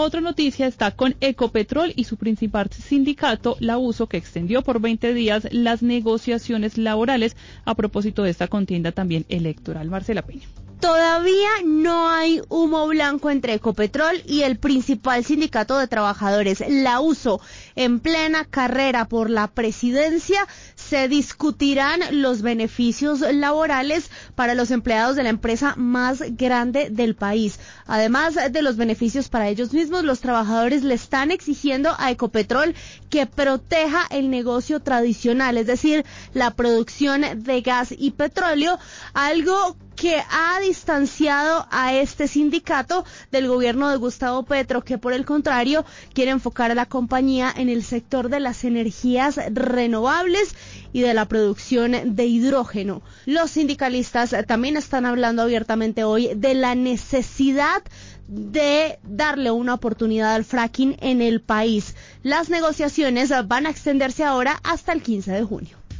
Otra noticia está con Ecopetrol y su principal sindicato, la USO, que extendió por 20 días las negociaciones laborales a propósito de esta contienda también electoral. Marcela Peña. Todavía no hay humo blanco entre Ecopetrol y el principal sindicato de trabajadores, la USO. En plena carrera por la presidencia se discutirán los beneficios laborales para los empleados de la empresa más grande del país. Además de los beneficios para ellos mismos, los trabajadores le están exigiendo a Ecopetrol que proteja el negocio tradicional, es decir, la producción de gas y petróleo, algo que ha distanciado a este sindicato del gobierno de Gustavo Petro, que por el contrario quiere enfocar a la compañía en el sector de las energías renovables y de la producción de hidrógeno. Los sindicalistas también están hablando abiertamente hoy de la necesidad de darle una oportunidad al fracking en el país. Las negociaciones van a extenderse ahora hasta el 15 de junio.